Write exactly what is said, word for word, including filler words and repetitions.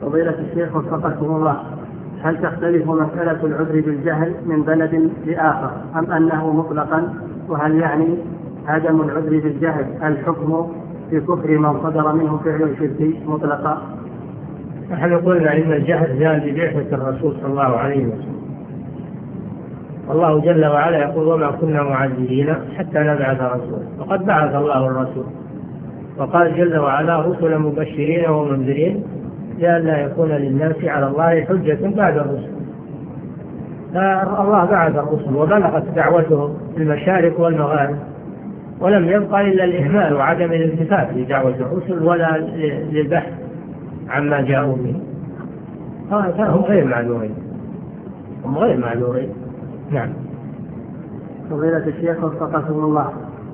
فضيلة الشيخ وفقكم الله، هل تختلف مسألة العذر بالجهل من بلد لآخر أم أنه مطلقا؟ وهل يعني عدم العذر بالجهل الحكم في كفر من صدر منه فعل الشرك مطلقا؟ نحن قلنا إن الجهل جاء ببعثة الرسول صلى الله عليه وسلم، والله جل وعلا يقول وما كنا معذبين حتى نبعث رسولا، وقد بعث الله الرسول، وقال جل وعلا رسلا مبشرين ومنذرين لئلا يكون للناس على الله حجة بعد الرسل. فالله بعث الرسل وبلغت دعوتهم في المشارق والمغارب، ولم يبقى إلا الإهمال وعدم الالتفات لدعوة الرسل ولا للبحث عما جاءوا به، فهم غير معذورين، هم غير معذورين. نعم. فضيلة الشيخ وفقكم الله،